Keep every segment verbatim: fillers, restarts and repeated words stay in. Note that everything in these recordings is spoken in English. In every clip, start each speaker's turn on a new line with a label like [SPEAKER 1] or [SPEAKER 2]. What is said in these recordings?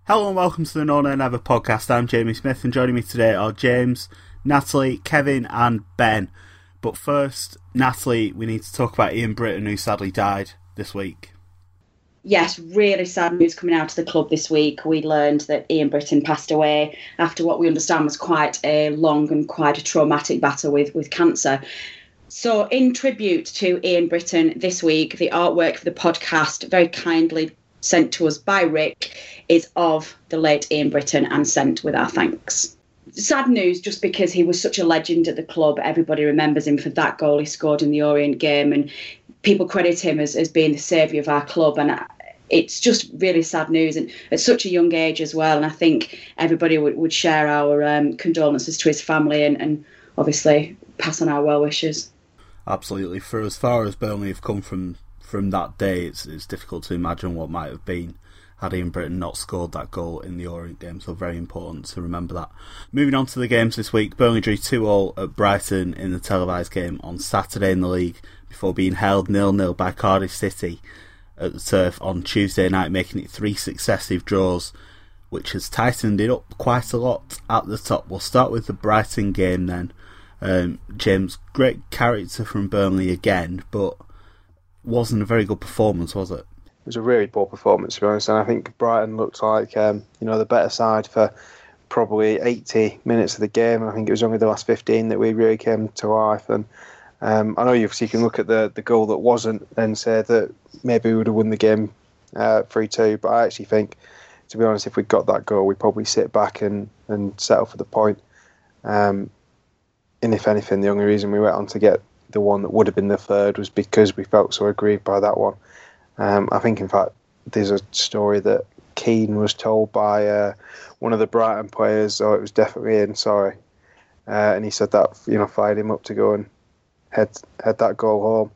[SPEAKER 1] Hello and welcome to the No Nay Never podcast. I'm Jamie Smith and joining me today are James, Natalie, Kevin and Ben. But first, Natalie, we need to talk about Ian Britton, who sadly died this week.
[SPEAKER 2] Yes, really sad news coming out of the club this week. We learned that Ian Britton passed away after what we understand was quite a long and quite a traumatic battle with, with cancer. So in tribute to Ian Britton this week, the artwork for the podcast, very kindly sent to us by Rick, is of the late Ian Britton and sent with our thanks. Sad news just because he was such a legend at the club. Everybody remembers him for that goal he scored in the Orient game, and people credit him as, as being the saviour of our club. And it's just really sad news, and at such a young age as well. And I think everybody would, would share our um, condolences to his family and, and obviously pass on our well wishes.
[SPEAKER 1] Absolutely. For as far as Burnley have come from from that day, it's, it's difficult to imagine what might have been had Ian Britton not scored that goal in the Orient game, so very important to remember that. Moving on to the games this week, Burnley drew two all at Brighton in the televised game on Saturday in the league before being held nil nil by Cardiff City at the Turf on Tuesday night, making it three successive draws, which has tightened it up quite a lot at the top. We'll start with the Brighton game then. Um, James, great character from Burnley again, but wasn't a very good performance, was it?
[SPEAKER 3] It was a really poor performance, to be honest, and I think Brighton looked like um, you know the better side for probably eighty minutes of the game. I think it was only the last fifteen that we really came to life. And um, I know you, you can look at the, the goal that wasn't and say that maybe we would have won the game uh, three two, but I actually think, to be honest, if we got that goal, we'd probably sit back and, and settle for the point. Um, and if anything, the only reason we went on to get the one that would have been the third was because we felt so aggrieved by that one. Um, I think, in fact, there's a story that Keane was told by uh, one of the Brighton players, oh, it was definitely in, sorry. Uh, and he said that, you know, fired him up to go and head head that goal home.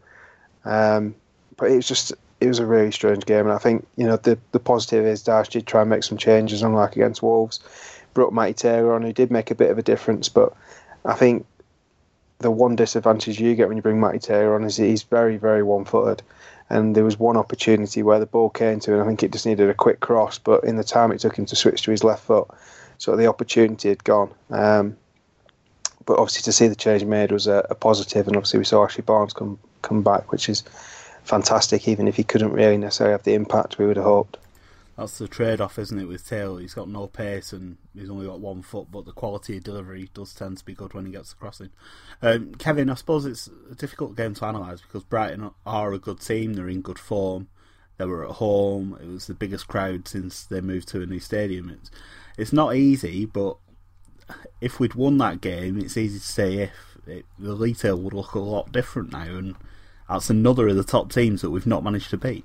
[SPEAKER 3] Um, but it was just, it was a really strange game. And I think, you know, the, the positive is Dash did try and make some changes, unlike against Wolves. Brought Matty Taylor on, who did make a bit of a difference. But I think the one disadvantage you get when you bring Matty Taylor on is that he's very, very one-footed. And there was one opportunity where the ball came to him, and I think it just needed a quick cross, but in the time it took him to switch to his left foot, so the opportunity had gone. Um, but obviously to see the change made was a, a positive, and obviously we saw Ashley Barnes come come back, which is fantastic, even if he couldn't really necessarily have the impact we would have hoped.
[SPEAKER 1] That's the trade-off, isn't it, with Taylor? He's got no pace and he's only got one foot, but the quality of delivery does tend to be good when he gets the crossing. Um, Kevin, I suppose it's a difficult game to analyse because Brighton are a good team, they're in good form, they were at home, it was the biggest crowd since they moved to a new stadium. It's, it's not easy, but if we'd won that game, it's easy to say if it, the retail would look a lot different now, and that's another of the top teams that we've not managed to beat.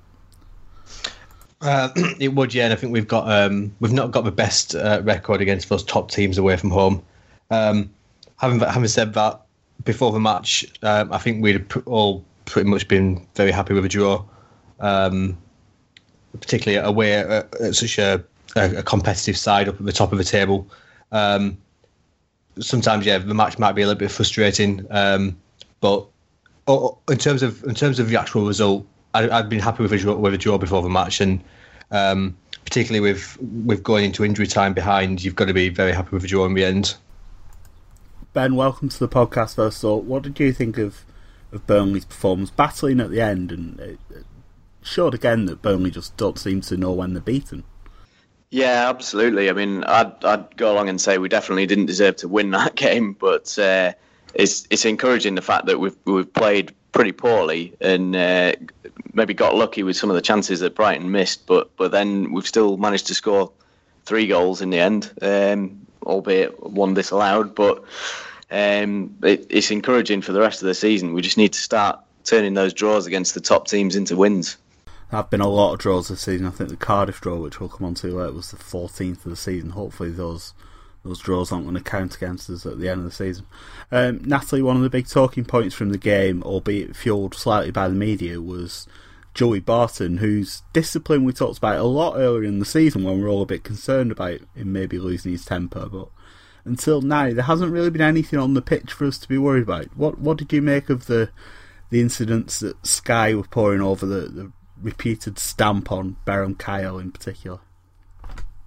[SPEAKER 4] Uh, it would, yeah, and I think we've got um, we've not got the best uh, record against those top teams away from home. Um, having having said that, before the match, um, I think we'd all pretty much been very happy with a draw, um, particularly away at, at such a, a competitive side up at the top of the table. Um, sometimes, yeah, the match might be a little bit frustrating, um, but oh, in terms of in terms of the actual result, I'd been happy with a draw, with a draw before the match, and um, particularly with with going into injury time behind, you've got to be very happy with a draw in the end.
[SPEAKER 1] Ben, welcome to the podcast first. So, what did you think of, of Burnley's performance, battling at the end, and it, it showed again that Burnley just don't seem to know when they're beaten?
[SPEAKER 5] Yeah, absolutely. I mean, I'd I'd go along and say we definitely didn't deserve to win that game, but uh, it's it's encouraging the fact that we've we've played pretty poorly and uh, maybe got lucky with some of the chances that Brighton missed, but but then we've still managed to score three goals in the end, um, albeit one disallowed. But um, it, it's encouraging for the rest of the season. We just need to start turning those draws against the top teams into wins.
[SPEAKER 1] There have been a lot of draws this season. I think the Cardiff draw, which we'll come on to later, was the fourteenth of the season. Hopefully those those draws aren't going to count against us at the end of the season. Um, Natalie, one of the big talking points from the game, albeit fuelled slightly by the media, was Joey Barton, whose discipline we talked about a lot earlier in the season when we were all a bit concerned about him maybe losing his temper. But until now, there hasn't really been anything on the pitch for us to be worried about. What what did you make of the the incidents that Sky were pouring over the, the repeated stamp on Beram Kyle in particular?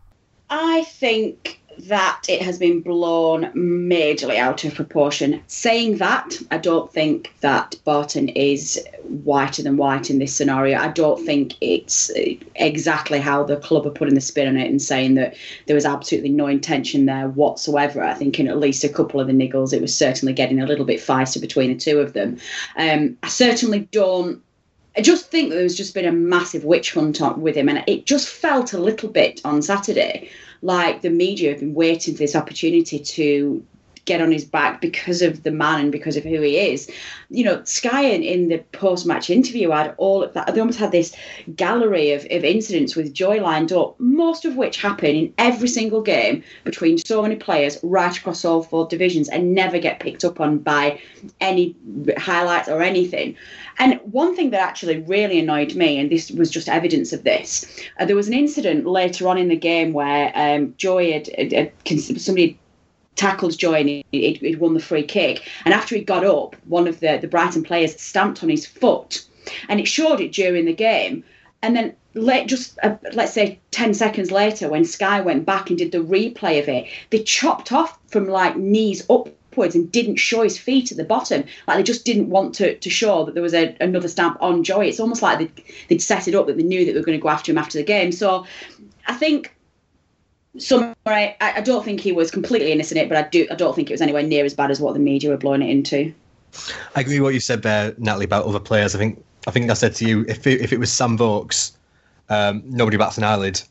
[SPEAKER 2] I think that it has been blown majorly out of proportion. Saying that, I don't think that Barton is whiter than white in this scenario. I don't think it's exactly how the club are putting the spin on it and saying that there was absolutely no intention there whatsoever. I think in at least a couple of the niggles, it was certainly getting a little bit feisty between the two of them. Um, I certainly don't I just think that there's just been a massive witch hunt on with him, and it just felt a little bit on Saturday like the media have been waiting for this opportunity to get on his back because of the man and because of who he is. You know, Sky in, in the post-match interview had all of that. They almost had this gallery of, of incidents with Joy lined up, most of which happen in every single game between so many players right across all four divisions and never get picked up on by any highlights or anything. And one thing that actually really annoyed me, and this was just evidence of this, uh, there was an incident later on in the game where um, Joy had, had, had somebody tackled Joy and he'd, he'd won the free kick. And after he got up, one of the, the Brighton players stamped on his foot, and it showed it during the game. And then let, just uh, let's say ten seconds later, when Sky went back and did the replay of it, they chopped off from like knees up. And didn't show his feet at the bottom. Like they just didn't want to, to show that there was a, another stamp on Joy. It's almost like they'd, they'd set it up that they knew that they were going to go after him after the game. So I think summary, I, I don't think he was completely innocent in it, but I do I don't think it was anywhere near as bad as what the media were blowing it into.
[SPEAKER 4] I agree with what you said there, Natalie, about other players. I think I think I said to you, if it, if it was Sam Vokes, um, nobody bats an eyelid.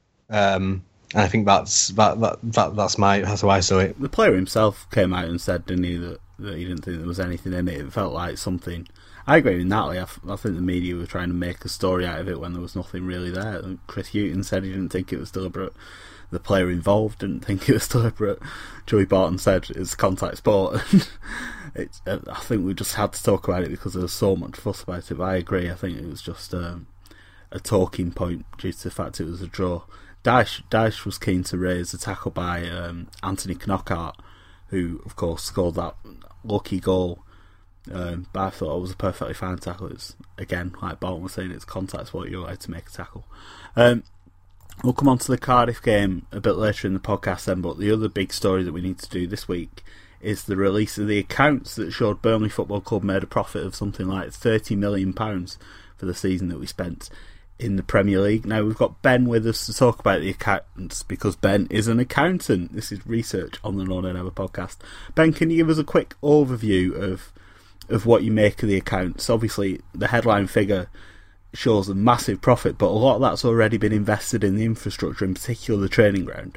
[SPEAKER 4] Um, And I think that's that, that that that's my that's how I saw it.
[SPEAKER 1] The player himself came out and said, didn't he, that, that he didn't think there was anything in it. It felt like something. I agree with Natalie. I, I think the media were trying to make a story out of it when there was nothing really there. Chris Hughton said he didn't think it was deliberate. The player involved didn't think it was deliberate. Joey Barton said it's contact sport. it's, I think we just had to talk about it because there was so much fuss about it. But I agree. I think it was just um, a talking point due to the fact it was a draw. Dyche, Dyche was keen to raise a tackle by um, Anthony Knockaert, who, of course, scored that lucky goal. Um, but I thought it was a perfectly fine tackle. It's, again, like Bolton was saying, it's contact sport, you're allowed to make a tackle. Um, we'll come on to the Cardiff game a bit later in the podcast then, but the other big story that we need to do this week is the release of the accounts that showed Burnley Football Club made a profit of something like thirty million pounds for the season that we spent in the Premier League. Now we've got Ben with us to talk about the accountants because Ben is an accountant. This is research on the No Nay Never podcast. Ben, can you give us a quick overview of of what you make of the accounts? Obviously the headline figure shows a massive profit, but a lot of that's already been invested in the infrastructure, in particular the training ground.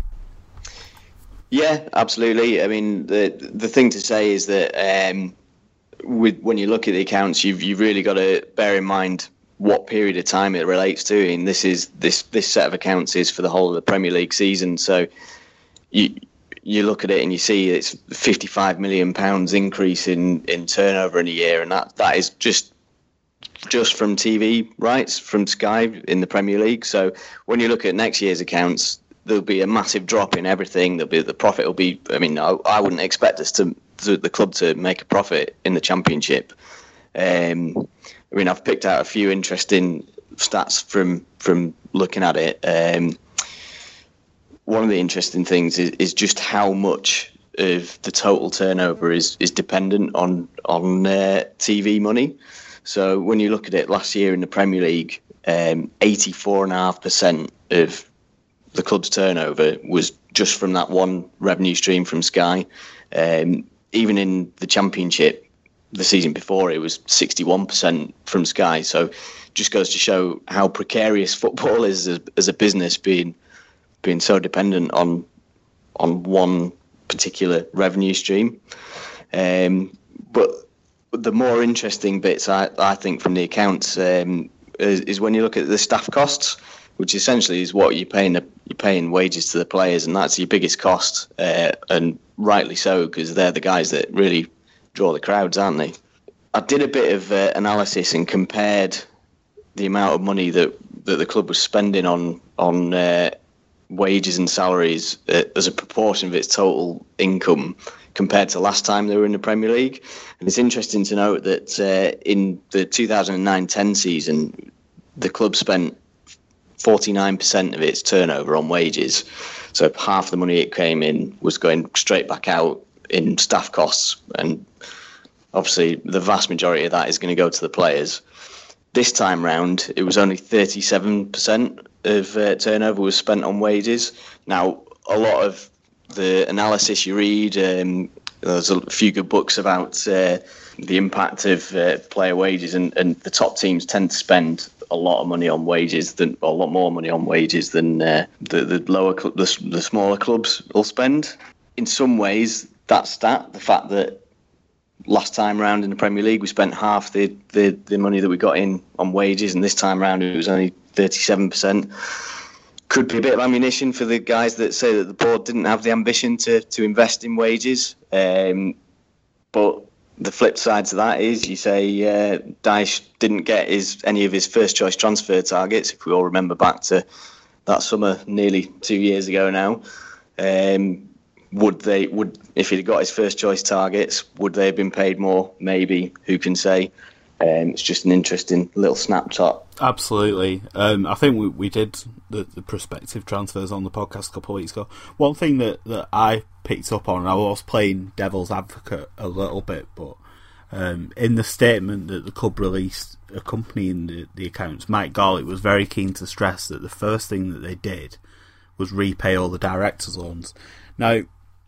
[SPEAKER 5] Yeah, absolutely. I mean, the the thing to say is that um, with when you look at the accounts, you've you've really got to bear in mind what period of time it relates to. And this is this this set of accounts is for the whole of the Premier League season. So you you look at it and you see it's fifty-five million pounds increase in, in turnover in a year, and that, that is just just from T V rights from Sky in the Premier League. So when you look at next year's accounts, there'll be a massive drop in everything. There'll be the profit will be. I mean, I, I wouldn't expect us to, to the club to make a profit in the Championship. Um, I mean, I've picked out a few interesting stats from from looking at it. Um, one of the interesting things is, is just how much of the total turnover is, is dependent on on uh, T V money. So when you look at it, last year in the Premier League, um, eighty-four point five percent of the club's turnover was just from that one revenue stream from Sky. Um, even in the Championship, the season before, it was sixty-one percent from Sky. So just goes to show how precarious football is as, as a business, being being so dependent on on one particular revenue stream. Um, but the more interesting bits, I, I think, from the accounts um, is, is when you look at the staff costs, which essentially is what you're paying the, you're paying wages to the players, and that's your biggest cost, uh, and rightly so, because they're the guys that really draw the crowds, aren't they? I did a bit of uh, analysis and compared the amount of money that, that the club was spending on on uh, wages and salaries uh, as a proportion of its total income compared to last time they were in the Premier League. And it's interesting to note that uh, in the two thousand nine ten season, the club spent forty-nine percent of its turnover on wages. So half the money it came in was going straight back out in staff costs. And obviously the vast majority of that is going to go to the players. This time round, it was only thirty-seven percent of uh, turnover was spent on wages. Now, a lot of the analysis you read, um, there's a few good books about uh, the impact of uh, player wages, and, and the top teams tend to spend a lot of money on wages, than a lot more money on wages than uh, the the lower cl- the, the smaller clubs will spend. In some ways, that stat, the fact that last time round in the Premier League we spent half the, the, the money that we got in on wages, and this time round it was only thirty-seven percent. Could be a bit of ammunition for the guys that say that the board didn't have the ambition to, to invest in wages. Um, but the flip side to that is, you say uh, Dyche didn't get his any of his first choice transfer targets. If we all remember back to that summer nearly two years ago now, um, would they would if he'd got his first choice targets, would they have been paid more? Maybe. Who can say? Um, it's just an interesting little snapshot.
[SPEAKER 1] Absolutely. Um, I think we, we did the, the prospective transfers on the podcast a couple of weeks ago. One thing that, that I picked up on, and I was playing devil's advocate a little bit, but um, in the statement that the club released accompanying the, the accounts, Mike Garlick was very keen to stress that the first thing that they did was repay all the directors' loans. Now,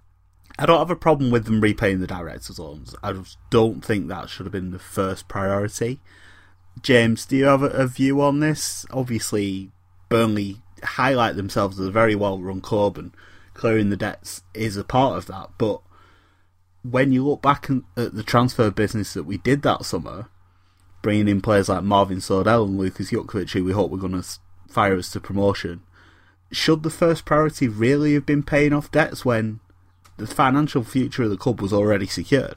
[SPEAKER 1] I don't have a problem with them repaying the directors' loans. I just don't think that should have been the first priority. James, do you have a, a view on this? Obviously, Burnley highlight themselves as a very well-run club, and clearing the debts is a part of that. But when you look back at the transfer business that we did that summer, bringing in players like Marvin Sordell and Lucas Jukovic, who we hope we're going to fire us to promotion, should the first priority really have been paying off debts when the financial future of the club was already secured?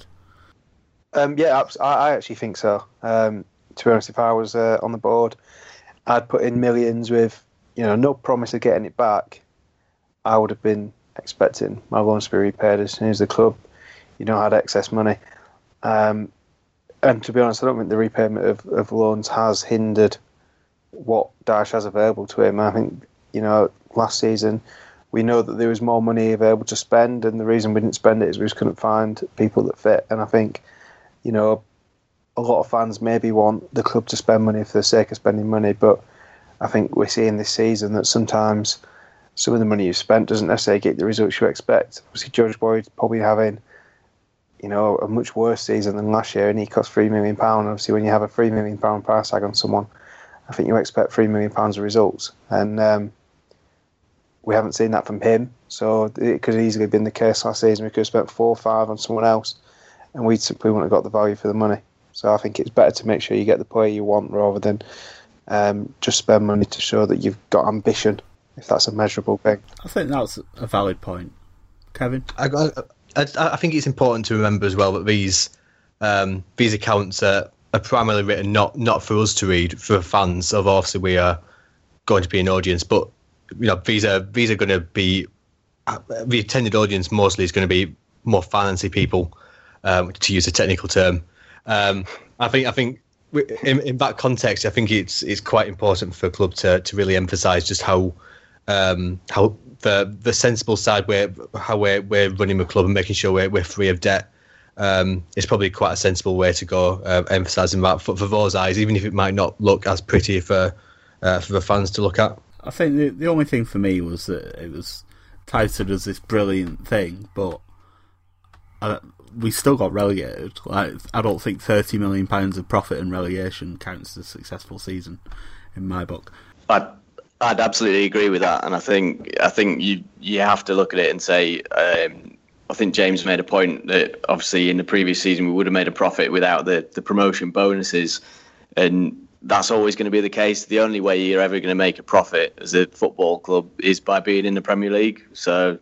[SPEAKER 3] Um, yeah, I, I actually think so. Um, to be honest, if I was uh, on the board, I'd put in millions with, you know, no promise of getting it back. I would have been expecting my loans to be repaid as soon as the club, you know, had excess money. Um, and to be honest, I don't think the repayment of, of loans has hindered what Dyche has available to him. I think, you know, last season, we know that there was more money available to spend, and the reason we didn't spend it is we just couldn't find people that fit. And I think, you know, a lot of fans maybe want the club to spend money for the sake of spending money, but I think we're seeing this season that sometimes some of the money you've spent doesn't necessarily get the results you expect. Obviously, George Boyd probably having, you know, a much worse season than last year, and he cost three million pounds. Obviously, when you have a three million pound price tag on someone, I think you expect three million pounds of results. And um, we haven't seen that from him, so it could have easily been the case last season. We could have spent four or five on someone else, and we simply wouldn't have got the value for the money. So I think it's better to make sure you get the player you want rather than um, just spend money to show that you've got ambition, if that's a measurable thing.
[SPEAKER 1] I think that's a valid point. Kevin?
[SPEAKER 4] I, I, I think it's important to remember as well that these um, these accounts are, are primarily written not, not for us to read, for fans. So obviously we are going to be an audience, but you know, these are these are going to be the attended audience mostly is going to be more fancy people, um, to use a technical term. Um, I think I think in, in that context, I think it's it's quite important for a club to to really emphasise just how um, how the the sensible side where how we're we're running the club and making sure we're we're free of debt. Um, is probably quite a sensible way to go, uh, emphasising that for, for those eyes, even if it might not look as pretty for uh, for the fans to look at.
[SPEAKER 1] I think the, the only thing for me was that it was touted as this brilliant thing, but I, we still got relegated. Like, I don't think thirty million pounds of profit and relegation counts as a successful season in my book.
[SPEAKER 5] I'd, I'd absolutely agree with that, and I think I think you you have to look at it and say, um, I think James made a point that obviously in the previous season we would have made a profit without the, the promotion bonuses, and that's always going to be the case. The only way you're ever going to make a profit as a football club is by being in the Premier League. So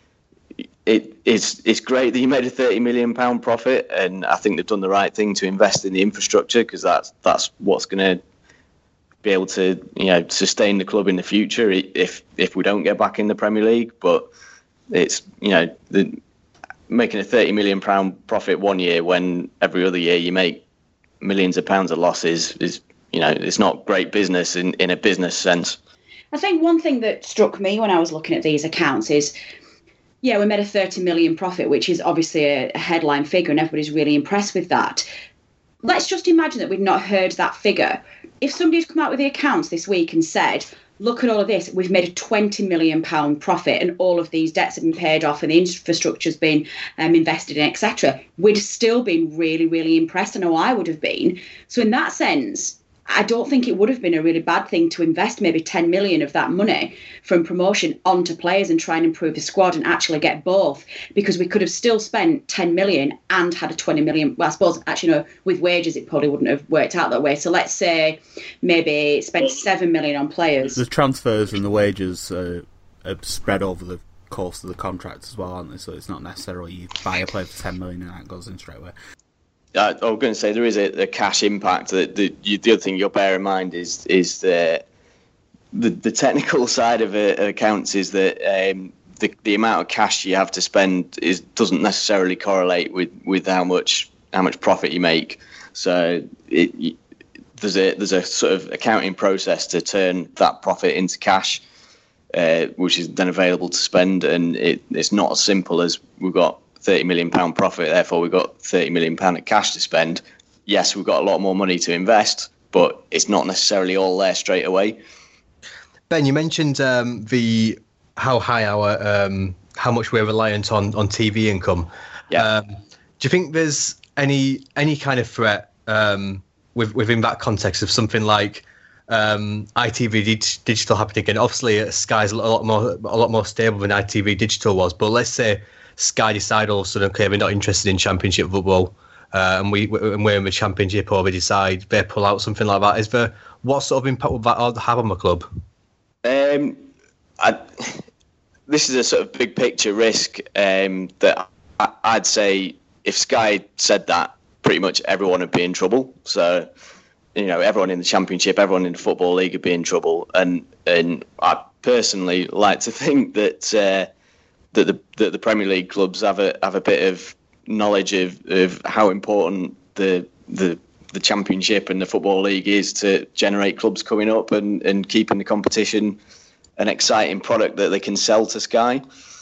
[SPEAKER 5] it, it's it's great that you made a thirty million pounds profit, and I think they've done the right thing to invest in the infrastructure, because that's that's what's going to be able to, you know, sustain the club in the future if if we don't get back in the Premier League. But it's, you know, the, making a thirty million pounds profit one year when every other year you make millions of pounds of losses is, you know, it's not great business in, in a business sense.
[SPEAKER 2] I think one thing that struck me when I was looking at these accounts is, yeah, we made a thirty million profit, which is obviously a, a headline figure, and everybody's really impressed with that. Let's just imagine that we'd not heard that figure. If somebody had come out with the accounts this week and said, look at all of this, we've made a twenty million pounds profit and all of these debts have been paid off and the infrastructure's been um, invested in, et cetera, we'd still been really, really impressed. I know I would have been. So in that sense, I don't think it would have been a really bad thing to invest maybe ten million of that money from promotion onto players and try and improve the squad and actually get both, because we could have still spent ten million and had a twenty million. Well, I suppose actually, no, with wages, it probably wouldn't have worked out that way. So let's say maybe spend seven million on players.
[SPEAKER 1] The transfers and the wages uh, are spread over the course of the contract as well, aren't they? So it's not necessarily you buy a player for ten million and that goes in straight away.
[SPEAKER 5] I was going to say there is a, a cash impact. The, the, the other thing you'll bear in mind is is the the, the technical side of it, accounts is that um, the the amount of cash you have to spend is doesn't necessarily correlate with, with how much how much profit you make. So it, there's a there's a sort of accounting process to turn that profit into cash, uh, which is then available to spend, and it, it's not as simple as we've got thirty million pounds profit, therefore we've got thirty million pounds of cash to spend. Yes, we've got a lot more money to invest, but it's not necessarily all there straight away.
[SPEAKER 4] Ben, you mentioned um, the how high our um, how much we're reliant on, on T V income.
[SPEAKER 5] Yeah.
[SPEAKER 4] Um, do you think there's any any kind of threat um, with, within that context of something like um, I T V dig- digital happening again? Obviously, uh, Sky's a lot more a lot more stable than I T V digital was, but let's say Sky decide all of a sudden, okay, we're not interested in Championship football, uh, and we and we're in the Championship, or we decide they pull out, something like that. Is there what sort of impact would that have on the club?
[SPEAKER 5] Um, I, this is a sort of big picture risk um, that I, I'd say if Sky said that, pretty much everyone would be in trouble. So, you know, everyone in the Championship, everyone in the Football League would be in trouble, and and I personally like to think that. Uh, That the that the Premier League clubs have a have a bit of knowledge of, of how important the the the Championship and the Football League is to generate clubs coming up and, and keeping the competition an exciting product that they can sell to Sky.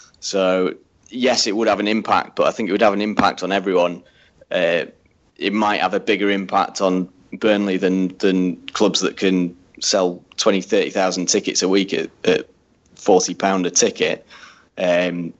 [SPEAKER 5] So yes, it would have an impact, but I think it would have an impact on everyone. Uh, it might have a bigger impact on Burnley than than clubs that can sell twenty, thirty thousand tickets a week at, at forty pounds a ticket. Um,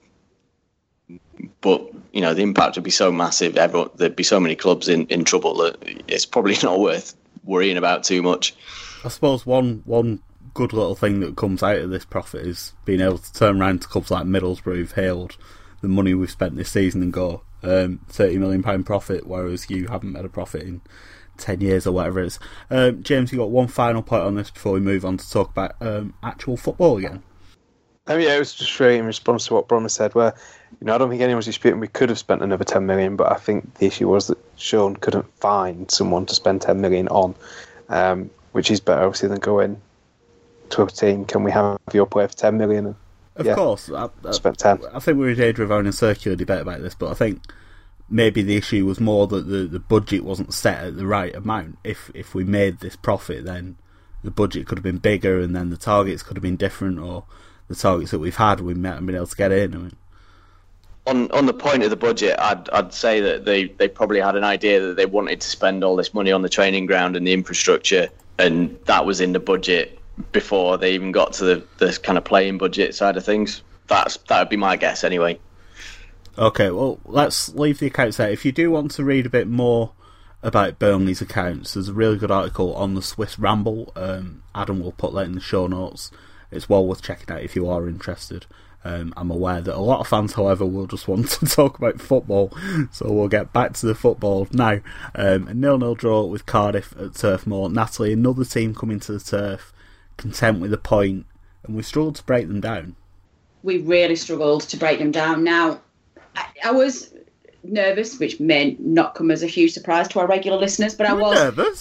[SPEAKER 5] but you know the impact would be so massive. Everyone, there'd be so many clubs in, in trouble that it's probably not worth worrying about too much.
[SPEAKER 1] I suppose one one good little thing that comes out of this profit is being able to turn around to clubs like Middlesbrough who've hailed the money we've spent this season and go um, thirty million pound profit, whereas you haven't made a profit in ten years or whatever it is. Um, James, you got one final point on this before we move on to talk about um, actual football again.
[SPEAKER 3] Oh yeah, it was just really in response to what Brommer said, where, you know, I don't think anyone's disputing we could have spent another ten million, but I think the issue was that Sean couldn't find someone to spend ten million on, um, which is better obviously than going to a team. Can we have your player for ten million? And,
[SPEAKER 1] of
[SPEAKER 3] yeah,
[SPEAKER 1] course, I, I,
[SPEAKER 3] spent ten.
[SPEAKER 1] I think we were in danger of having a circular debate about this, but I think maybe the issue was more that the, the budget wasn't set at the right amount. If if we made this profit, then the budget could have been bigger, and then the targets could have been different, or the targets that we've had, we might have been able to get in. I mean,
[SPEAKER 5] on on the point of the budget, I'd I'd say that they, they probably had an idea that they wanted to spend all this money on the training ground and the infrastructure, and that was in the budget before they even got to the, the kind of playing budget side of things. That's that would be my guess anyway.
[SPEAKER 1] Okay, well, let's leave the accounts there. If you do want to read a bit more about Burnley's accounts, there's a really good article on the Swiss Ramble. Um, Adam will put that in the show notes. It's well worth checking out if you are interested. Um, I'm aware that a lot of fans, however, will just want to talk about football, so we'll get back to the football now. Um, a nil-nil draw with Cardiff at Turf Moor. Natalie, another team coming to the turf, content with a point, and we struggled to break them down.
[SPEAKER 2] We really struggled to break them down. Now, I, I was nervous, which may not come as a huge surprise to our regular listeners, but I was
[SPEAKER 1] nervous.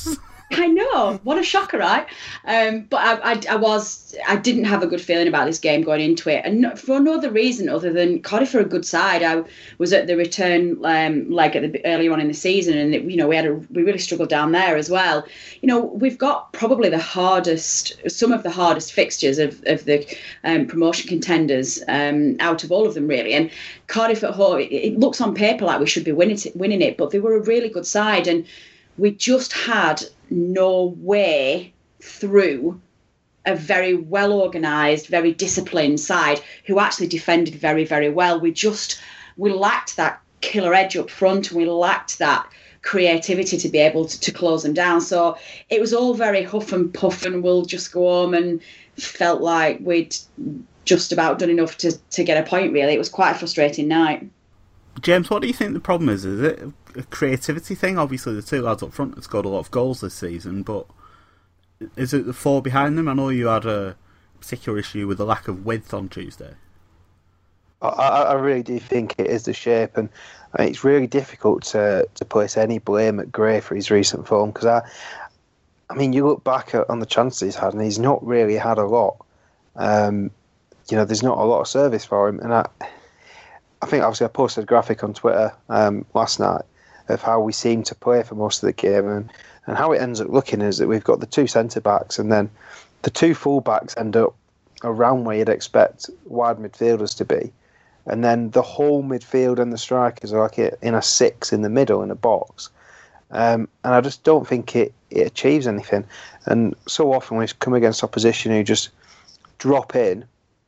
[SPEAKER 2] I know, what a shocker, right? Um, but I, I, I was, I didn't have a good feeling about this game going into it, and not, for no other reason other than Cardiff are a good side. I was at the return um, leg at the earlier on in the season, and it, you know we had a, we really struggled down there as well. You know, we've got probably the hardest, some of the hardest fixtures of of the um, promotion contenders um, out of all of them, really. And Cardiff at home, it, it looks on paper like we should be winning it, winning it, but they were a really good side, and we just had no way through a very well organised, very disciplined side who actually defended very, very well. We just, we lacked that killer edge up front, and we lacked that creativity to be able to, to close them down. So it was all very huff and puff, and we'll just go home, and felt like we'd just about done enough to, to get a point, really. It was quite a frustrating night.
[SPEAKER 1] James, what do you think the problem is? Is it a creativity thing? Obviously, the two lads up front have scored a lot of goals this season, but is it the four behind them? I know you had a particular issue with the lack of width on Tuesday.
[SPEAKER 3] I, I really do think it is the shape, and I mean, it's really difficult to, to place any blame at Gray for his recent form, because I, I mean, you look back at, on the chances he's had, and he's not really had a lot. Um, you know, there's not a lot of service for him, and I. I think obviously I posted a graphic on Twitter um, last night of how we seem to play for most of the game, and, and how it ends up looking is that we've got the two centre backs, and then the two full backs end up around where you'd expect wide midfielders to be, and then the whole midfield and the strikers are like in a six in the middle in a box, um, and I just don't think it, it achieves anything. And so often we come against opposition who just drop in,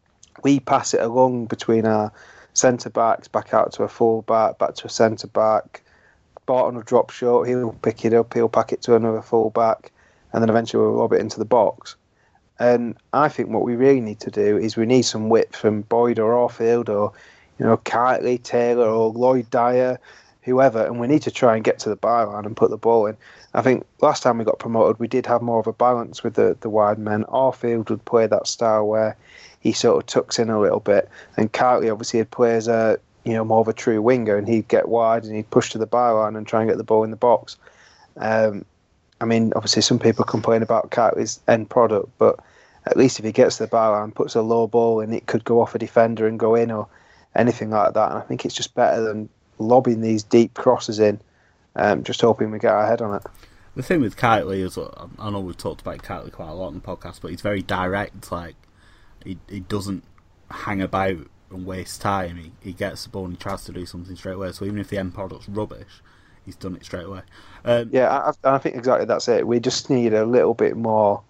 [SPEAKER 3] we pass it along between our centre backs, back out to a full back, back to a centre back. Barton will drop short, he'll pick it up, he'll pack it to another full back, and then eventually we'll lob it into the box. And I think what we really need to do is we need some width from Boyd or Orfield, or you know, Kitely, Taylor, or Lloyd Dyer, whoever, and we need to try and get to the byline and put the ball in. I think last time we got promoted, we did have more of a balance with the, the wide men. Orfield would play that style where he sort of tucks in a little bit, and Kitely obviously plays a you know more of a true winger, and he'd get wide and he'd push to the byline and try and get the ball in the box. Um, I mean, obviously some people complain about Kitely's end product, but at least if he gets to the byline, puts a low ball, and it could go off a defender and go in or anything like that. And I think it's just better than lobbing these deep crosses in, um, just hoping we get our head on it.
[SPEAKER 1] The thing with Kitely is, I know we've talked about Kitely quite a lot in the podcast, but he's very direct. Like he he doesn't hang about and waste time. He he gets the ball and he tries to do something straight away. So even if the end product's rubbish, he's done it straight away. Um,
[SPEAKER 3] yeah, I, I think exactly that's it. We just need a little bit more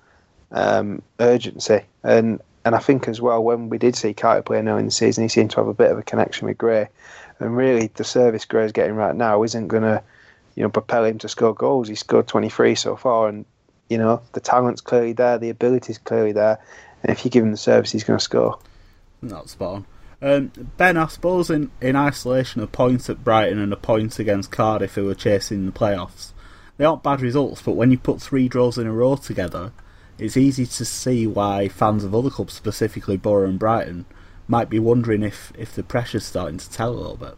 [SPEAKER 3] um, urgency, and and I think as well when we did see Kitely play now in the season, he seemed to have a bit of a connection with Gray, and really the service Gray's getting right now isn't going to you know propel him to score goals. He's scored twenty-three so far, and you know the talent's clearly there, the ability's clearly there, and if you give him the service, he's going to score.
[SPEAKER 1] Not spot on. Um, Ben, I suppose in, in isolation, a point at Brighton and a point against Cardiff, who were chasing the playoffs, they aren't bad results, but when you put three draws in a row together, it's easy to see why fans of other clubs, specifically Borough and Brighton, might be wondering if, if the pressure's starting to tell a little bit.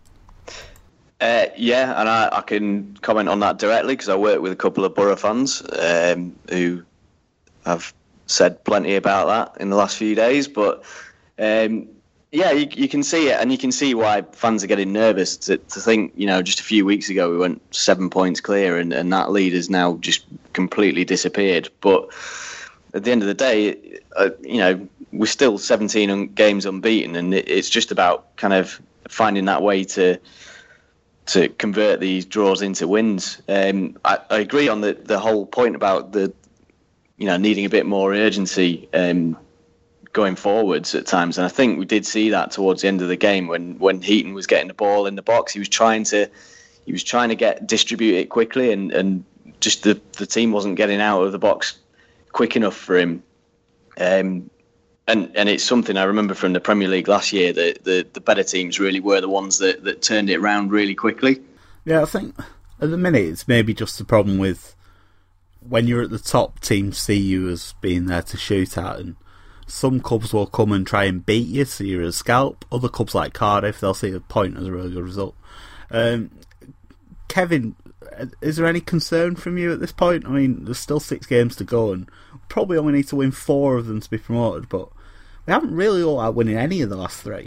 [SPEAKER 5] Uh, yeah, and I, I can comment on that directly because I work with a couple of Borough fans um, who have said plenty about that in the last few days, but um, yeah, you, you can see it, and you can see why fans are getting nervous to, to think, you know, just a few weeks ago we went seven points clear, and, and that lead has now just completely disappeared. But at the end of the day, uh, you know, we're still seventeen un- games unbeaten, and it, it's just about kind of finding that way to to convert these draws into wins. Um, I, I agree on the, the whole point about the, you know, needing a bit more urgency um, going forwards at times, and I think we did see that towards the end of the game when when Heaton was getting the ball in the box. He was trying to he was trying to get distribute it quickly, and, and just the the team wasn't getting out of the box quick enough for him. Um, and and it's something I remember from the Premier League last year that the, the better teams really were the ones that, that turned it around really quickly.
[SPEAKER 1] Yeah, I think at the minute it's maybe just the problem with when you're at the top, teams see you as being there to shoot at, and some clubs will come and try and beat you, so you're a scalp. Other clubs like Cardiff, they'll see a point as a really good result. Um, Kevin, is there any concern from you at this point? I mean, there's still six games to go, and probably only need to win four of them to be promoted. But we haven't really all out winning any of the last three.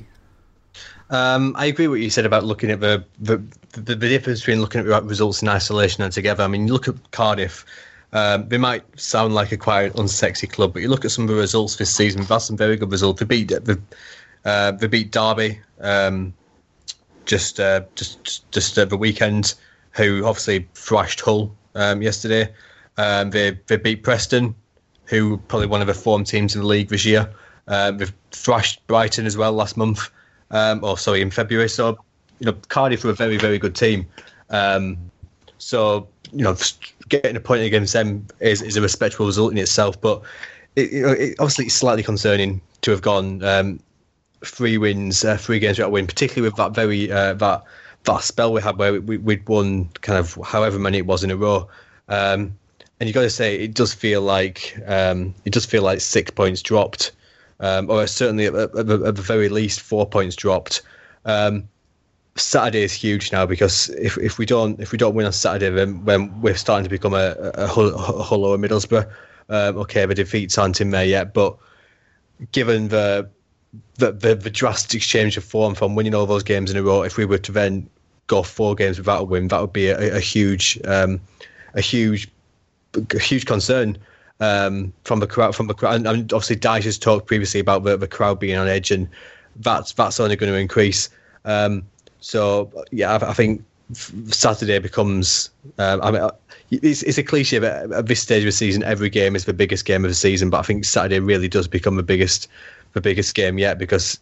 [SPEAKER 4] Um, I agree with what you said about looking at the the, the the difference between looking at results in isolation and together. I mean, you look at Cardiff. Um, they might sound like a quite unsexy club, but you look at some of the results this season. We've had some very good results. They beat the, uh, they beat Derby um, just uh, just just uh, the weekend, who obviously thrashed Hull um, yesterday. Um, they they beat Preston, who were probably one of the form teams in the league this year. Um, they've thrashed Brighton as well last month. Um, or sorry, in February. So, you know, Cardiff are a very, very good team. Um, so, you know, getting a point against them is, is a respectable result in itself. But it, you know, it, obviously, it's slightly concerning to have gone um, three wins, uh, three games without a win, particularly with that very uh, that that spell we had where we, we'd won kind of however many it was in a row. Um, and you got to say, it does feel like um, it does feel like six points dropped. Um, or certainly at, at, at the very least four points dropped. Um, Saturday is huge now, because if, if we don't if we don't win on Saturday, then when we're starting to become a, a Hull, a Hull or a Middlesbrough. Um, okay, the defeats aren't in there yet, but given the the, the the drastic change of form from winning all those games in a row, if we were to then go four games without a win, that would be a, a huge um, a huge a huge concern. Um, from the crowd, from the crowd, and obviously Dyche has talked previously about the, the crowd being on edge, and that's that's only going to increase. Um, so yeah, I, I think Saturday becomes. Um, I mean, it's, it's a cliche, but at this stage of the season, every game is the biggest game of the season. But I think Saturday really does become the biggest, the biggest game yet, because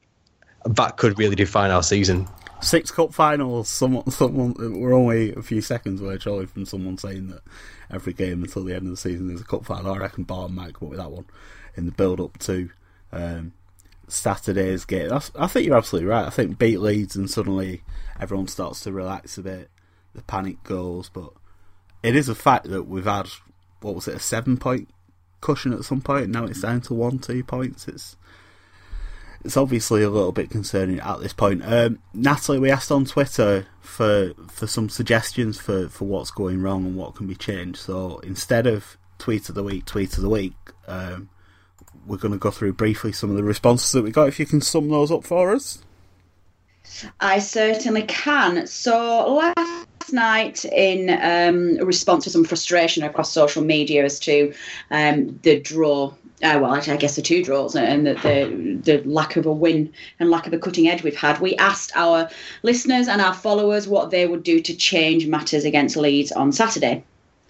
[SPEAKER 4] that could really define our season.
[SPEAKER 1] Six cup finals. Someone, someone. We're only a few seconds away, surely, from someone saying that every game until the end of the season is a cup final. I reckon Barton might come up with that one in the build up to um, Saturday's game. That's, I think you're absolutely right. I think beat Leeds and suddenly everyone starts to relax a bit. The panic goes, but it is a fact that we've had, what was it, a seven point cushion at some point. Now it's down to one, two points. It's It's obviously a little bit concerning at this point. Um, Natalie, we asked on Twitter for for some suggestions for, for what's going wrong and what can be changed. So instead of tweet of the week, tweet of the week, um, we're going to go through briefly some of the responses that we got. If you can sum those up for us.
[SPEAKER 2] I certainly can. So last night, in um, response to some frustration across social media as to um, the draw. Uh, well, actually, I guess the two draws and the, the the lack of a win and lack of a cutting edge we've had. We asked our listeners and our followers what they would do to change matters against Leeds on Saturday.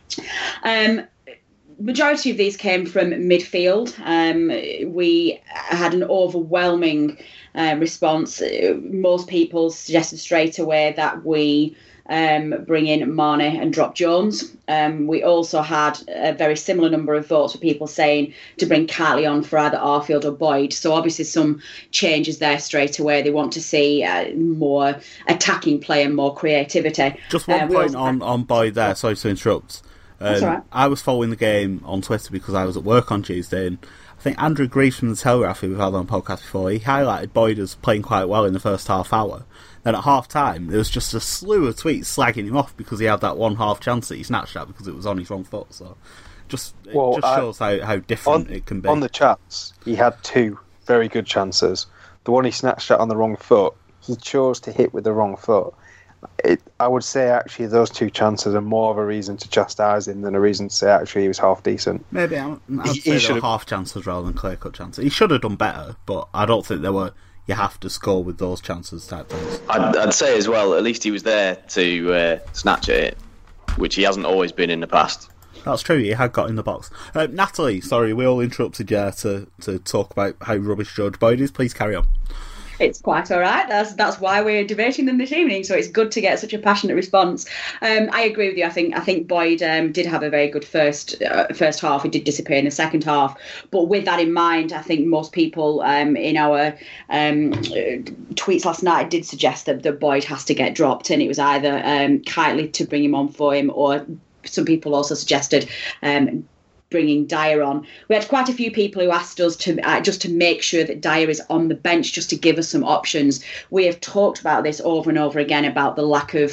[SPEAKER 2] Um, majority of these came from midfield. Um, we had an overwhelming uh, response. Most people suggested straight away that we Um, bring in Mane and drop Jones. Um, we also had a very similar number of votes for people saying to bring Cartley on for either Arfield or Boyd. So obviously some changes there straight away. They want to see uh, more attacking play and more creativity.
[SPEAKER 1] Just one
[SPEAKER 2] uh,
[SPEAKER 1] point
[SPEAKER 2] also...
[SPEAKER 1] on, on Boyd there, sorry to interrupt. Um,
[SPEAKER 2] That's all right.
[SPEAKER 1] I was following the game on Twitter because I was at work on Tuesday, and I think Andrew Greaves from The Telegraph, who we've had on the podcast before, he highlighted Boyd as playing quite well in the first half hour. Then at half time, there was just a slew of tweets slagging him off because he had that one half chance that he snatched at because it was on his wrong foot. So just it
[SPEAKER 3] well,
[SPEAKER 1] just shows I, how, how different
[SPEAKER 3] on,
[SPEAKER 1] it can be.
[SPEAKER 3] On the chance, he had two very good chances. The one he snatched at on the wrong foot, he chose to hit with the wrong foot. It, I would say actually those two chances are more of a reason to chastise him than a reason to say actually he was half decent.
[SPEAKER 1] Maybe I'd
[SPEAKER 3] he,
[SPEAKER 1] say
[SPEAKER 3] he
[SPEAKER 1] they were half chances rather than clear cut chances. He should have done better, but I don't think there were. You have to score with those chances type things.
[SPEAKER 5] I'd, I'd say as well, at least he was there to uh, snatch at it, which he hasn't always been in the past.
[SPEAKER 1] That's true, he had got in the box. Uh, Natalie, sorry, we all interrupted you to, to talk about how rubbish George Boyd is. Please carry on.
[SPEAKER 2] It's quite all right. That's that's why we're debating them this evening. So it's good to get such a passionate response. Um, I agree with you. I think I think Boyd um, did have a very good first uh, first half. He did disappear in the second half. But with that in mind, I think most people um, in our um, tweets last night did suggest that, that Boyd has to get dropped, and it was either um, Kiteley to bring him on for him, or some people also suggested Um, bringing Dyer on. We had quite a few people who asked us to uh, just to make sure that Dyer is on the bench, just to give us some options. We have talked about this over and over again about the lack of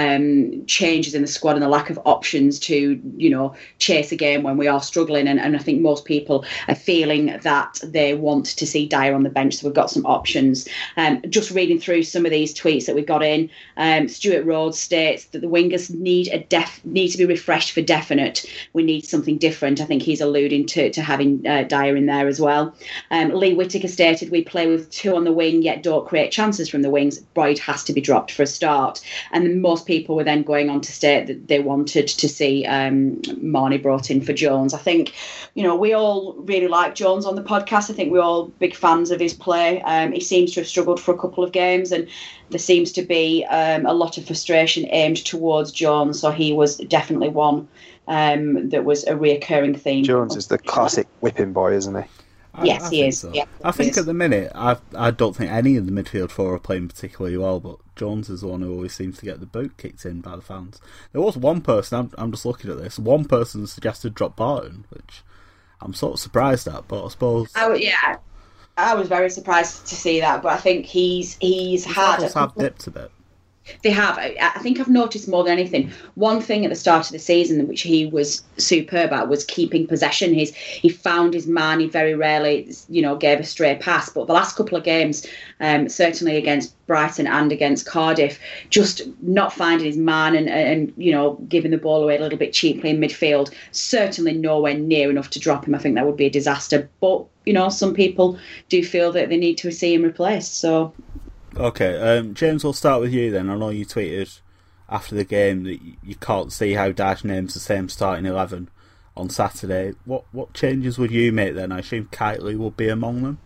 [SPEAKER 2] um, changes in the squad and the lack of options to, you know, chase a game when we are struggling. And, and I think most people are feeling that they want to see Dyer on the bench, so we've got some options. Um, just reading through some of these tweets that we've got in, um, Stuart Rhodes states that the wingers need a def- need to be refreshed for definite. We need something different. I think he's alluding to, to having uh, Dyer in there as well. Um, Lee Whittaker stated, we play with two on the wing, yet don't create chances from the wings. Boyd has to be dropped for a start. And most people were then going on to state that they wanted to see um, Marnie brought in for Jones. I think, you know, we all really like Jones on the podcast. I think we're all big fans of his play. Um, he seems to have struggled for a couple of games, and there seems to be um, a lot of frustration aimed towards Jones. So he was definitely one Um, that was a reoccurring theme.
[SPEAKER 3] Jones is the classic whipping boy, isn't he?
[SPEAKER 1] I,
[SPEAKER 2] yes,
[SPEAKER 1] I
[SPEAKER 2] he is.
[SPEAKER 1] So.
[SPEAKER 2] Yeah,
[SPEAKER 1] I think
[SPEAKER 2] is.
[SPEAKER 1] at the minute, I I don't think any of the midfield four are playing particularly well, but Jones is the one who always seems to get the boot kicked in by the fans. There was one person, I'm, I'm just looking at this, one person suggested drop Barton, which I'm sort of surprised at, but I suppose...
[SPEAKER 2] I, yeah, I was very surprised to see that, but I think he's he's
[SPEAKER 1] His
[SPEAKER 2] had...
[SPEAKER 1] levels have dipped a bit.
[SPEAKER 2] They have. I think I've noticed more than anything. One thing at the start of the season, which he was superb at, was keeping possession. He's he found his man. He very rarely, you know, gave a stray pass. But the last couple of games, um, certainly against Brighton and against Cardiff, just not finding his man and and you know giving the ball away a little bit cheaply in midfield. Certainly nowhere near enough to drop him. I think that would be a disaster. But you know, some people do feel that they need to see him replaced. So.
[SPEAKER 1] Okay, um, James, we'll start with you then. I know you tweeted after the game that you can't see how Dash names the same starting eleven on Saturday. What what changes would you make then? I assume Kitely will be among them?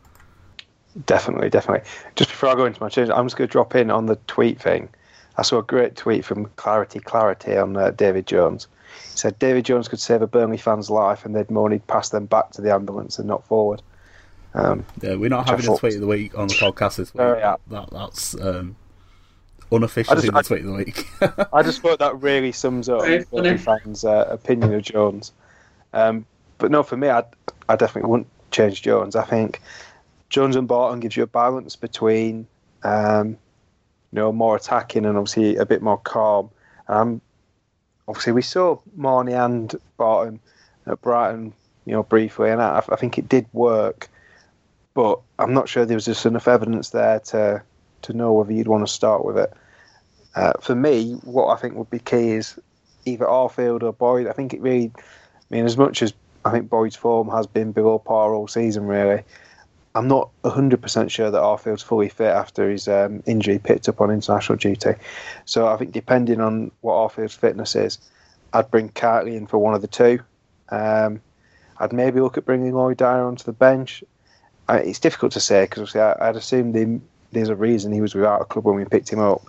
[SPEAKER 3] Definitely, definitely. Just before I go into my change, I'm just going to drop in on the tweet thing. I saw a great tweet from Clarity Clarity on uh, David Jones. He said David Jones could save a Burnley fan's life and they'd moan he'd pass them back to the ambulance and not forward. Um,
[SPEAKER 1] yeah, we're not having a tweet of the week on the podcast this week.
[SPEAKER 3] Oh, yeah.
[SPEAKER 1] that, that's um, unofficially the tweet of the week.
[SPEAKER 3] I just thought that really sums up Burnley fans' uh, opinion of Jones. Um, but no, for me, I I definitely wouldn't change Jones. I think Jones and Barton gives you a balance between, um, you know, more attacking and obviously a bit more calm. Um, obviously, we saw Marnie and Barton at Brighton, you know, briefly, and I, I think it did work. But I'm not sure there was just enough evidence there to to know whether you'd want to start with it. Uh, for me, what I think would be key is either Arfield or Boyd. I think it really, I mean, as much as I think Boyd's form has been below par all season, really, I'm not one hundred percent sure that Arfield's fully fit after his um, injury picked up on international duty. So I think depending on what Arfield's fitness is, I'd bring Kitely in for one of the two. Um, I'd maybe look at bringing Lloyd Dyer onto the bench. I, it's difficult to say because I'd assume the, there's a reason he was without a club when we picked him up,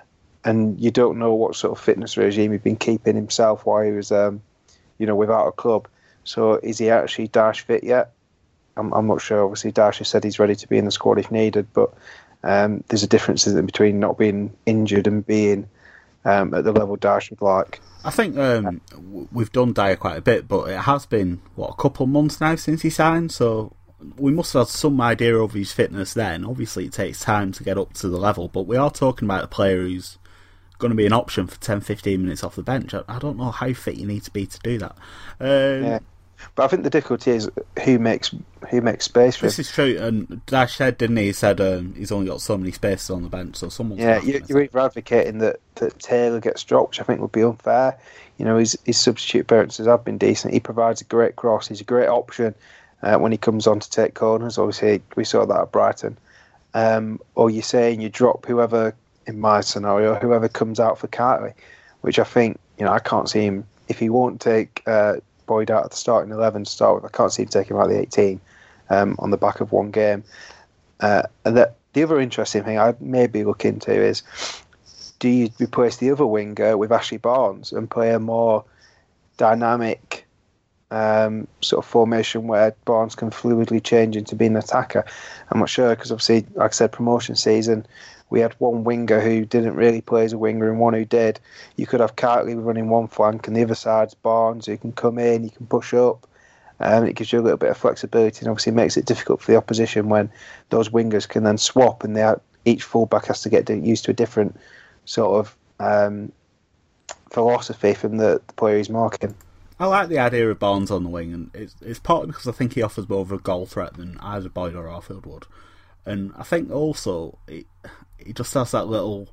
[SPEAKER 3] and you don't know what sort of fitness regime he'd been keeping himself while he was, um, you know, without a club. So is he actually Dash fit yet? I'm, I'm not sure. Obviously, Dash has said he's ready to be in the squad if needed, but um, there's a difference between not being injured and being um, at the level Dash would like.
[SPEAKER 1] I think um, we've done Dyer quite a bit, but it has been, what, a couple of months now since he signed, so we must have had some idea of his fitness then. Obviously, it takes time to get up to the level, but we are talking about a player who's going to be an option for ten to fifteen minutes off the bench. I, I don't know how fit you need to be to do that. Um,
[SPEAKER 3] yeah. But I think the difficulty is who makes who makes space for
[SPEAKER 1] this
[SPEAKER 3] him.
[SPEAKER 1] is true, and Dash said, didn't he? He said um, he's only got so many spaces on the bench, so someone's...
[SPEAKER 3] Yeah, you, you're either advocating that, that Taylor gets dropped, which I think would be unfair. You know, his, his substitute appearances have been decent. He provides a great cross. He's a great option uh, when he comes on to take corners. Obviously, we saw that at Brighton. Um, or you're saying you drop whoever, in my scenario, whoever comes out for Kitely, which I think, you know, I can't see him, if he won't take... Uh, Boyd out at the starting eleven to start with. I can't see him taking him out the eighteen um, on the back of one game. Uh, and that, the other interesting thing I'd maybe look into is, do you replace the other winger with Ashley Barnes and play a more dynamic um, sort of formation where Barnes can fluidly change into being an attacker. I'm not sure because obviously, like I said, promotion season, we had one winger who didn't really play as a winger and one who did. You could have Kirtley running one flank and the other side's Barnes who can come in, you can push up. Um, it gives you a little bit of flexibility and obviously makes it difficult for the opposition when those wingers can then swap and they are, each fullback has to get used to a different sort of um, philosophy from the, the player he's marking.
[SPEAKER 1] I like the idea of Barnes on the wing, and it's, it's partly because I think he offers more of a goal threat than either Boyd or Arfield would. And I think also he, he just has that little...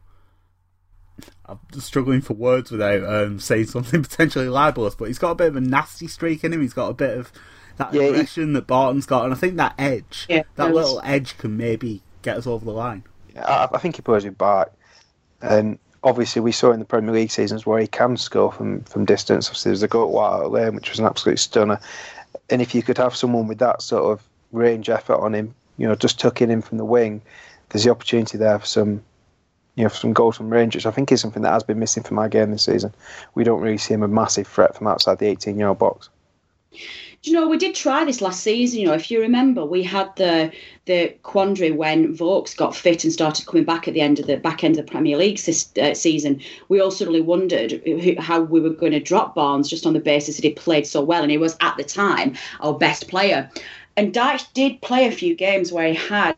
[SPEAKER 1] I'm just struggling for words without um, saying something potentially libelous, but he's got a bit of a nasty streak in him. He's got a bit of that yeah, aggression he, that Barton's got, and I think that edge, yeah, that little edge can maybe get us over the line.
[SPEAKER 3] Yeah, I, I think he plays it back. And obviously, we saw in the Premier League seasons where he can score from, from distance. Obviously, there's a goal at White Lane, which was an absolute stunner. And if you could have someone with that sort of range effort on him, you know, just tucking him from the wing, there's the opportunity there for some, you know, for some goals from range, which I think is something that has been missing from our game this season. We don't really see him a massive threat from outside the eighteen-yard box.
[SPEAKER 2] Do you know, we did try this last season. You know, if you remember, we had the the quandary when Vokes got fit and started coming back at the end of the back end of the Premier League this, uh, season. We all suddenly wondered who, how we were going to drop Barnes just on the basis that he played so well, and he was at the time our best player. And Dyche did play a few games where he had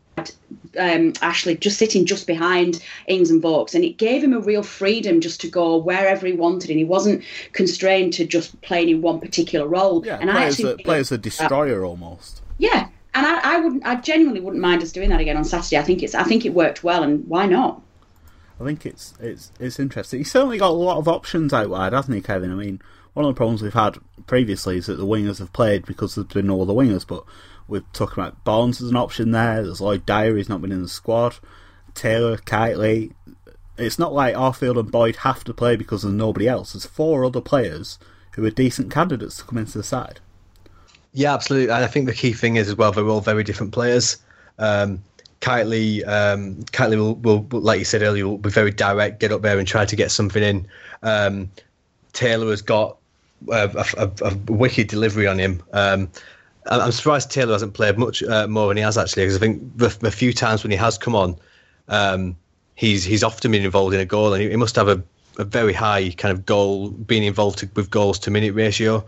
[SPEAKER 2] um, Ashley just sitting just behind Ings and Vokes, and it gave him a real freedom just to go wherever he wanted, and he wasn't constrained to just playing in one particular role.
[SPEAKER 1] Yeah,
[SPEAKER 2] and
[SPEAKER 1] play,
[SPEAKER 2] I
[SPEAKER 1] as
[SPEAKER 2] actually
[SPEAKER 1] a, play as a destroyer almost.
[SPEAKER 2] Yeah, and I, I wouldn't, I genuinely wouldn't mind us doing that again on Saturday. I think it's, I think it worked well, and why not?
[SPEAKER 1] I think it's it's it's interesting. He's certainly got a lot of options out wide, hasn't he, Kevin? I mean, one of the problems we've had previously is that the wingers have played because there's been no other wingers, but we're talking about Barnes as an option there. There's Lloyd Dyer, he's not been in the squad. Taylor, Kirtley. It's not like Arfield and Boyd have to play because there's nobody else. There's four other players who are decent candidates to come into the side.
[SPEAKER 4] Yeah, absolutely. And I think the key thing is as well, they're all very different players. Um, Kirtley, um, Kirtley will, will, like you said earlier, will be very direct, get up there and try to get something in. Um, Taylor has got a, a, a wicked delivery on him. Um, I'm surprised Taylor hasn't played much uh, more than he has actually, because I think the, the few times when he has come on, um, he's he's often been involved in a goal, and he, he must have a, a very high kind of goal, being involved to, with goals to minute ratio.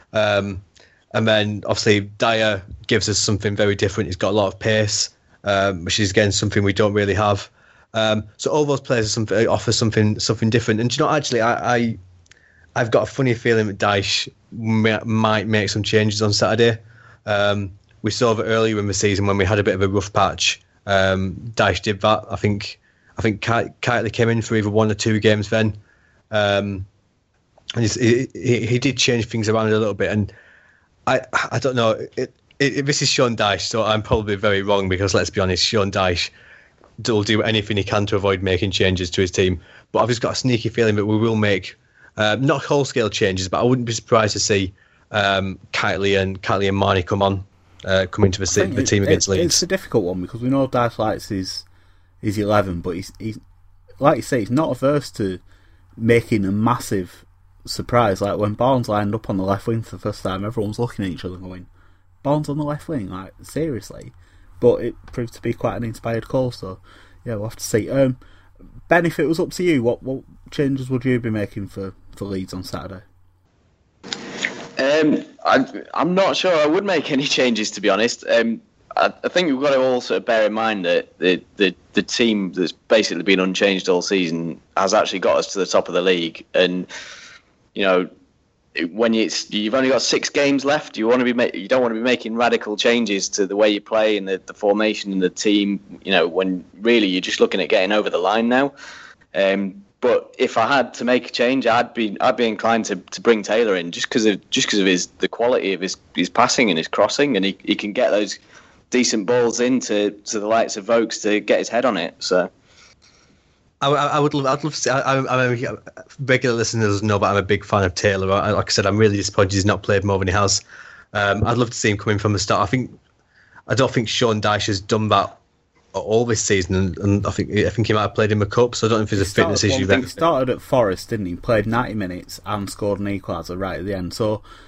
[SPEAKER 4] Um, and then obviously Dyer gives us something very different. He's got a lot of pace, um, which is again something we don't really have. Um, so all those players are something, offer something something different. And you know, actually, I, I I've got a funny feeling that Dyche may, might make some changes on Saturday. Um, we saw that earlier in the season when we had a bit of a rough patch. Um, Dyche did that. I think I think Kirtley came in for either one or two games then, um, and he, he he did change things around a little bit. And I I don't know. It, it, this is Sean Dyche, so I'm probably very wrong because let's be honest, Sean Dyche will do anything he can to avoid making changes to his team. But I've just got a sneaky feeling that we will make uh, not whole scale changes, but I wouldn't be surprised to see. Um, Kirtley and Kirtley and Marnie come on, uh, come into the, the team
[SPEAKER 1] it,
[SPEAKER 4] against
[SPEAKER 1] it,
[SPEAKER 4] Leeds.
[SPEAKER 1] It's a difficult one because we know Dyche likes his his eleven, but he's he's like you say, he's not averse to making a massive surprise. Like when Barnes lined up on the left wing for the first time, everyone's looking at each other going, "Barnes on the left wing, like seriously?" But it proved to be quite an inspired call. So yeah, we'll have to see. Um, Ben, if it was up to you, what what changes would you be making for, for Leeds on Saturday?
[SPEAKER 5] Um, I, I'm not sure I would make any changes, to be honest. Um, I, I think we've got to all sort of bear in mind that the, the, the team that's basically been unchanged all season has actually got us to the top of the league. And, you know, when you, it's, you've only got six games left, you want to be ma- you don't want to be making radical changes to the way you play and the, the formation and the team, you know, when really you're just looking at getting over the line now. Um, But if I had to make a change, I'd be I'd be inclined to, to bring Taylor in just because of just because of his the quality of his, his passing and his crossing, and he, he can get those decent balls into to the likes of Vokes to get his head on it. So
[SPEAKER 4] I, I would love I'd love to see. I, I'm a regular listeners know, but I'm a big fan of Taylor. I, like I said, I'm really disappointed he's not played more than he has. Um, I'd love to see him coming from the start. I think I don't think Sean Dyche has done that all this season, and, and I think I think he might have played in the cup, so I don't know if there's a fitness issue there.
[SPEAKER 1] He started at Forest, didn't he? Played ninety minutes and scored an equaliser right at the end. So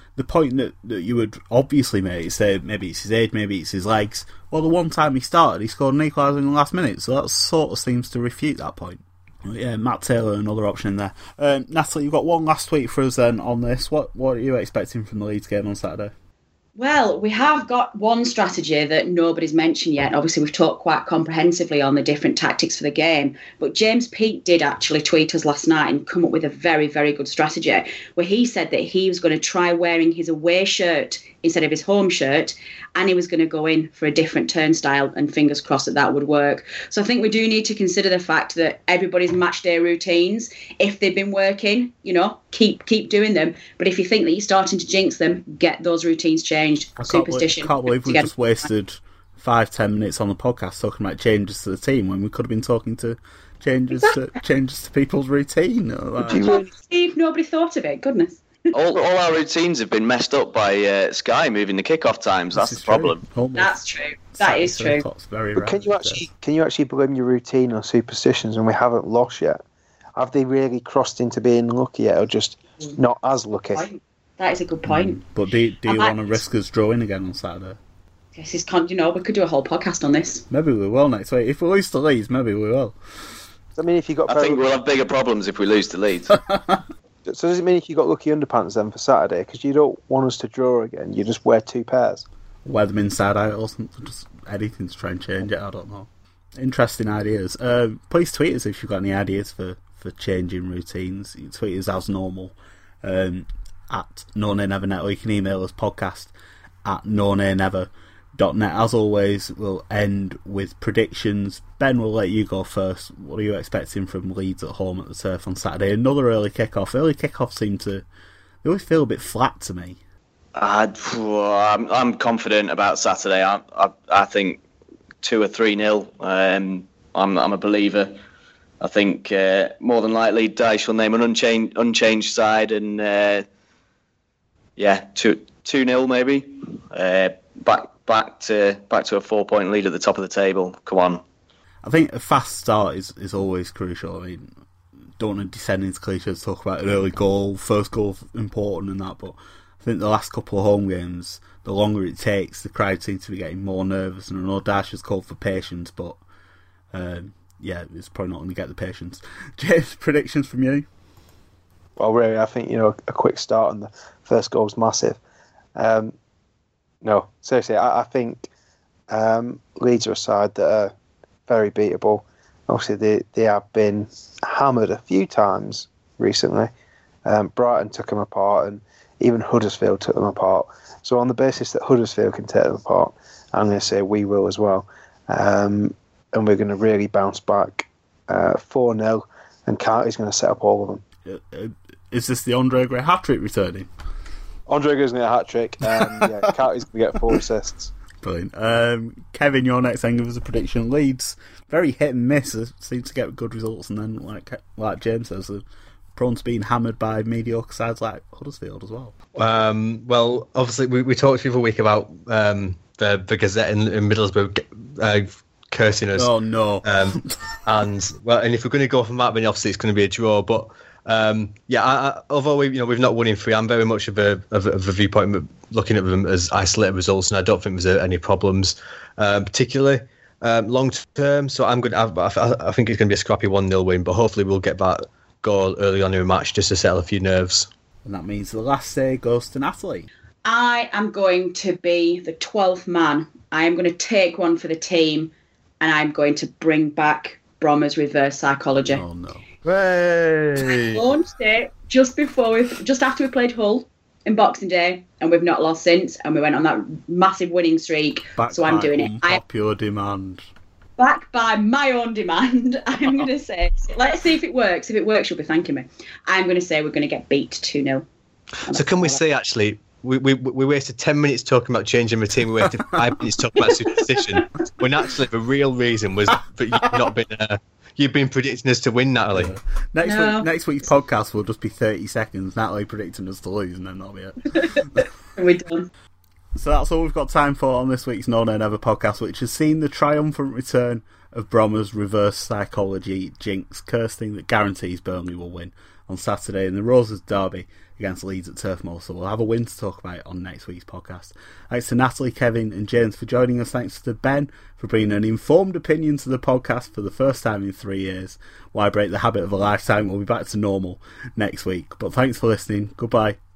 [SPEAKER 1] the point that, that you would obviously make is say maybe it's his age, maybe it's his legs. Well, the one time he started, he scored an equaliser in the last minute, so that sort of seems to refute that point. Yeah, Matt Taylor, another option in there. Um, Natalie, you've got one last tweet for us then on this. What what are you expecting from the Leeds game on Saturday?
[SPEAKER 2] Well, we have got one strategy that nobody's mentioned yet. Obviously, we've talked quite comprehensively on the different tactics for the game. But James Peake did actually tweet us last night and come up with a very, very good strategy where he said that he was going to try wearing his away shirt instead of his home shirt, and he was going to go in for a different turnstile, and fingers crossed that that would work. So I think we do need to consider the fact that everybody's match day routines, if they've been working, you know, keep keep doing them. But if you think that you're starting to jinx them, get those routines changed.
[SPEAKER 1] I can't
[SPEAKER 2] Superstition.
[SPEAKER 1] Believe, can't believe we just wasted five, ten minutes on the podcast talking about changes to the team when we could have been talking to changes exactly. to changes to people's routine. Like.
[SPEAKER 2] Really... Steve, nobody thought of it. Goodness.
[SPEAKER 5] all, all our routines have been messed up by uh, Sky moving the kickoff times. That's the problem.
[SPEAKER 2] Almost. That's true. That is true.
[SPEAKER 1] Very
[SPEAKER 3] but can you actually days. can you actually blame your routine on superstitions when we haven't lost yet? Have they really crossed into being lucky yet, or just mm. not as lucky?
[SPEAKER 2] That is a good point.
[SPEAKER 1] Mm. But do, do you want to risk us drawing again on Saturday?
[SPEAKER 2] This is, you know, we could do a whole podcast on this.
[SPEAKER 1] Maybe we will next week. If we lose to Leeds, maybe we will.
[SPEAKER 3] I mean, if you got,
[SPEAKER 5] I think we'll have bigger problems if we lose to Leeds.
[SPEAKER 3] So does it mean if you got lucky underpants then for Saturday? Because you don't want us to draw again. You just wear two pairs.
[SPEAKER 1] Wear them inside out or something. Just anything to try and change it. I don't know. Interesting ideas. Uh, please tweet us if you've got any ideas for, for changing routines. You can tweet us as normal um, at No Nay Never Net, or you can email us podcast at no nay never dot net. As always, we'll end with predictions. Ben, we'll let you go first. What are you expecting from Leeds at home at the Turf on Saturday? Another early kick-off. Early kick-offs seem to... They always feel a bit flat to me.
[SPEAKER 5] Uh, I'm, I'm confident about Saturday. I, I, I think two or three nil. Um, I'm, I'm a believer. I think uh, more than likely Dyche will name an unchanged, unchanged side, and uh, yeah, two two nil maybe. Uh, back back to back to a four point lead at the top of the table. Come on.
[SPEAKER 1] I think a fast start is, is always crucial. I mean, don't want to descend into cliches, talk about an early goal, first goal important and that, but I think the last couple of home games, the longer it takes, the crowd seems to be getting more nervous, and I know Dash has called for patience, but um, yeah, it's probably not going to get the patience. James, predictions from you?
[SPEAKER 3] Well, really, I think, you know, a quick start on the first goal is massive. Um, no, seriously, I, I think um, Leeds are a side that are very beatable. Obviously, they, they have been hammered a few times recently. Um, Brighton took them apart, and even Huddersfield took them apart. So on the basis that Huddersfield can take them apart, I'm going to say we will as well. Um, and we're going to really bounce back uh, four nil, and Carty's going to set up all of them.
[SPEAKER 1] Uh, uh, is this the Andre Gray hat-trick returning?
[SPEAKER 3] Andre Gray's going to get a hat-trick, and yeah, Carty's going to get four assists.
[SPEAKER 1] Brilliant. Um, Kevin, your next thing was a prediction. Leeds, very hit and miss, seem to get good results, and then, like like James says, they're prone to being hammered by mediocre sides like Huddersfield as well.
[SPEAKER 4] Um, well, obviously, we, we talked the other week about um, the, the Gazette in, in Middlesbrough uh, cursing us.
[SPEAKER 1] Oh, no.
[SPEAKER 4] Um, and, well, and if we're going to go from that, then obviously it's going to be a draw, but Um, yeah, I, I, although we, you know, we've not won in three, I'm very much of a, of, of a viewpoint of looking at them as isolated results, and I don't think there's any problems, uh, particularly um, long term. So I'm good. I, I, I think it's going to be a scrappy one nil win, but hopefully we'll get that goal early on in the match just to settle a few nerves.
[SPEAKER 1] And that means the last say goes to Natalie.
[SPEAKER 2] I am going to be the twelfth man. I am going to take one for the team, and I'm going to bring back Brommer's reverse psychology.
[SPEAKER 1] Oh no.
[SPEAKER 4] Hey.
[SPEAKER 2] Launched it just before we, just after we played Hull in Boxing Day, and we've not lost since. And we went on that massive winning streak.
[SPEAKER 1] Back
[SPEAKER 2] so I'm doing it.
[SPEAKER 1] Popular demand.
[SPEAKER 2] Back by my own demand. I'm going to say, let's see if it works. If it works, you'll be thanking me. I'm going to say we're going to get beat two nil.
[SPEAKER 4] So can we say actually? We, we we wasted ten minutes talking about changing the team. We wasted five minutes talking about superstition. When actually the real reason was that you've not been uh, you've been predicting us to win, Natalie.
[SPEAKER 1] Yeah. Next
[SPEAKER 2] no.
[SPEAKER 1] week, next week's podcast will just be thirty seconds. Natalie predicting us to lose, and then that'll be it.
[SPEAKER 2] And we're done.
[SPEAKER 1] So that's all we've got time for on this week's No Nay Never podcast, which has seen the triumphant return of Brommer's reverse psychology jinx, cursing that guarantees Burnley will win on Saturday in the Roses derby against Leeds at Turf Moor, so we'll have a win to talk about on next week's podcast. Thanks to Natalie, Kevin and James for joining us. Thanks to Ben for bringing an informed opinion to the podcast for the first time in three years. Why break the habit of a lifetime? We'll be back to normal next week. But thanks for listening. Goodbye.